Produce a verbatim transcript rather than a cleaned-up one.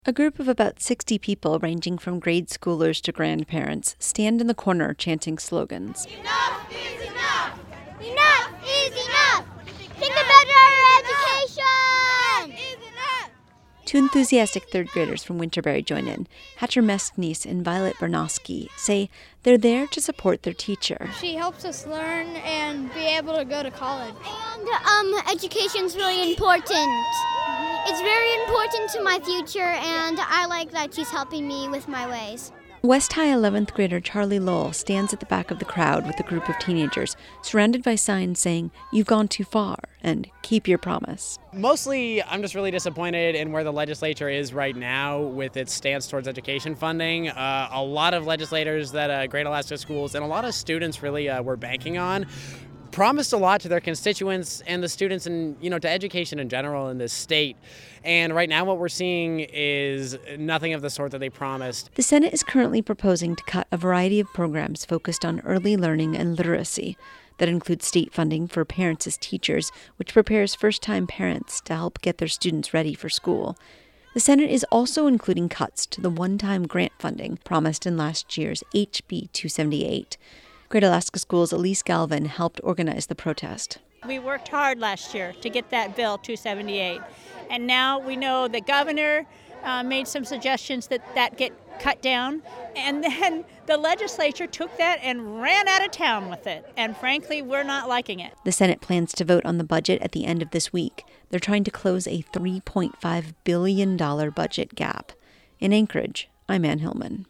A group of about sixty people, ranging from grade schoolers to grandparents, stand in the corner chanting slogans. Enough is enough! Enough is enough! Think about our education! Enough is enough! Two enthusiastic third graders from Winterberry join in. Hatcher Meskniece and Violet Bernowski say they're there to support their teacher. She helps us learn and be able to go to college. And um, education's really important. It's very important to my future, and I like that she's helping me with my ways. West High eleventh grader Charlie Lowell stands at the back of the crowd with a group of teenagers, surrounded by signs saying, "You've gone too far," and "Keep your promise." Mostly, I'm just really disappointed in where the legislature is right now with its stance towards education funding. Uh, a lot of legislators that uh, Great Alaska Schools and a lot of students really uh, were banking on promised a lot to their constituents and the students and, you know, to education in general in this state. And right now what we're seeing is nothing of the sort that they promised. The Senate is currently proposing to cut a variety of programs focused on early learning and literacy. That includes state funding for Parents as Teachers, which prepares first-time parents to help get their students ready for school. The Senate is also including cuts to the one-time grant funding promised in last year's H B two seventy-eight. Great Alaska Schools' Elise Galvin helped organize the protest. We worked hard last year to get that bill two seventy-eight, and now we know the governor uh, made some suggestions that that get cut down, and then the legislature took that and ran out of town with it, and frankly, we're not liking it. The Senate plans to vote on the budget at the end of this week. They're trying to close a three point five billion dollars budget gap. In Anchorage, I'm Ann Hillman.